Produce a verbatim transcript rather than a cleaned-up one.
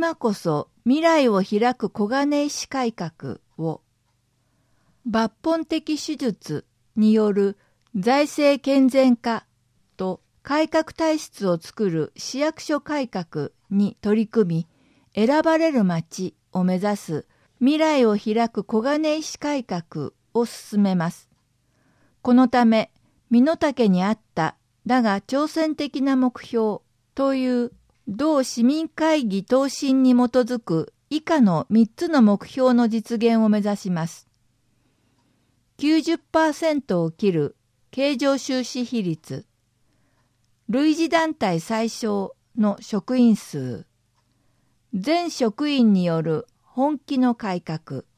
今こそ未来を開く小金井市改革を、抜本的手術による財政健全化と改革体質を作る市役所改革に取り組み、選ばれる町を目指す未来を開く小金井市改革を進めます。このため、身の丈に合っただが挑戦的な目標という同市民会議答申に基づく以下のみっつの目標の実現を目指します。きゅうじゅっパーセント を切る経常収支比率、類似団体最小の職員数、全職員による本気の改革、